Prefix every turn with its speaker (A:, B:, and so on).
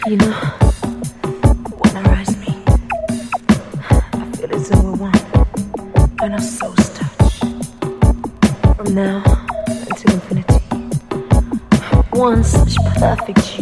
A: You know, when our eyes meet, I feel as though we're one, and our souls touch. From now until infinity, one such perfect